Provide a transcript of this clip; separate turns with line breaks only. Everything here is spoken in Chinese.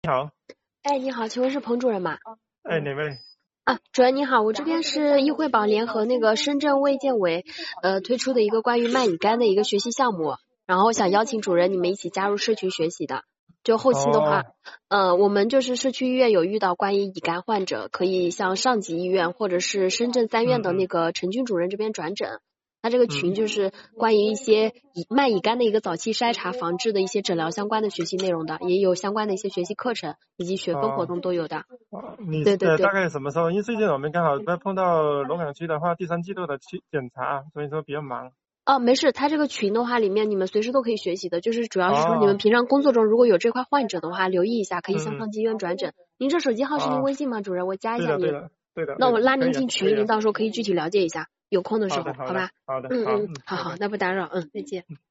你好。
哎，你好，请问是彭主任吗？
哪位？
主任你好，我这边是易惠宝联合那个深圳卫健委推出的一个关于麦乙肝的一个学习项目，然后想邀请主任你们一起加入社群学习的。就后期的话，我们就是社区医院有遇到关于乙肝患者，可以向上级医院或者是深圳3院的那个陈军主任这边转诊。他这个群就是关于一些麦乙肝的一个早期筛查防治的一些诊疗相关的学习内容的，也有相关的一些学习课程以及学分活动都有的。
你
对对对。
大概什么时候？因为最近我们刚好在碰到龙岗区的话，第3季度的检查，所以说比较忙。
没事，他这个群的话里面你们随时都可以学习的，就是主要是说你们平常工作中如果有这块患者的话，留意一下，可以向上级医院转诊。您这手机号是您微信吗，主任？我加一下您。
对的。
那我拉您进群，您到时候可以具体了解一下，有空的时候，好吧？
好的。
好，那不打扰，再见。